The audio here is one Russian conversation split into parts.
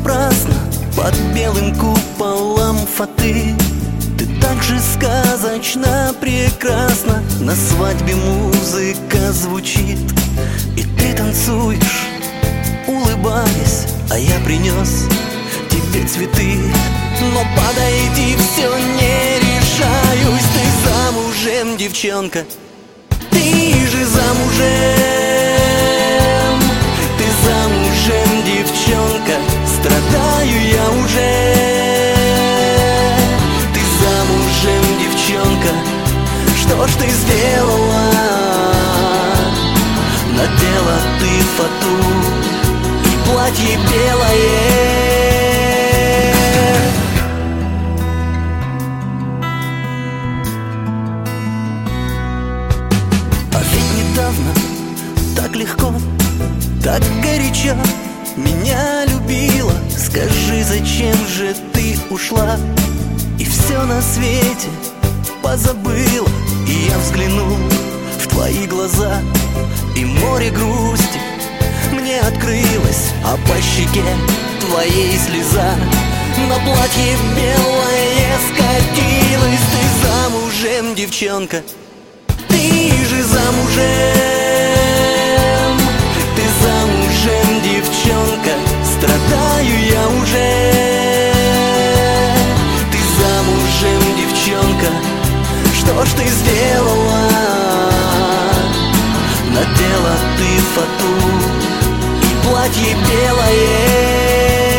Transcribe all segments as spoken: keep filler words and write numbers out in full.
напрасно под белым куполом фаты. Ты так же сказочно прекрасна. На свадьбе музыка звучит, и ты танцуешь, улыбаясь, а я принес тебе цветы. Но подойти все не решаюсь. Ты замужем, девчонка, ты же замужем. Ты замужем, девчонка, страдаю я уже. Ты замужем, девчонка, что ж ты сделала? Надела ты фату и платье белое. А ведь недавно так легко, так горячо меня любила. Скажи, зачем же ты ушла и все на свете позабыла? И я взглянул в твои глаза, и море грусти мне открылось, а по щеке твоей слеза на платье белое скатилась. Ты замужем, девчонка, ты же замужем. Ты замужем, девчонка, страдаю я уже. Ты замужем, девчонка, что ж ты сделала? Надела ты фату и платье белое.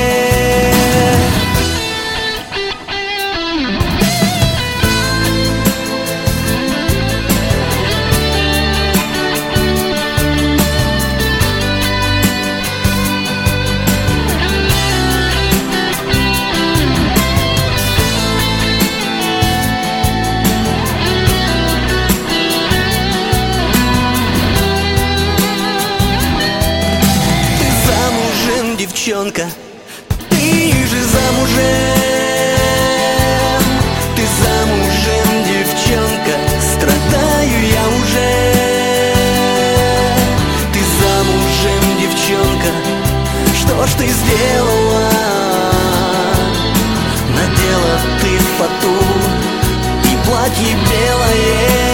Девчонка, ты же замужем. Ты замужем, девчонка, страдаю я уже. Ты замужем, девчонка, что ж ты сделала? Надела ты фату и платье белое.